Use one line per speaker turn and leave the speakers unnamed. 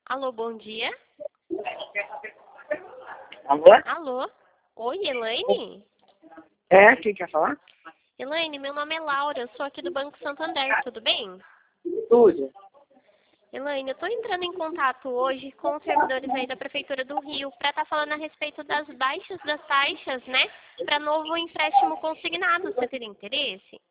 Alô, bom dia.
Alô?
Alô? Oi, Elaine?
É, quem quer falar?
Elaine, meu nome é Laura, eu sou aqui do Banco Santander, tudo bem?
Tudo.
Elaine, eu estou entrando em contato hoje com os servidores aí da Prefeitura do Rio para estar falando a respeito das baixas das taxas, né? Para novo empréstimo consignado, você teria interesse?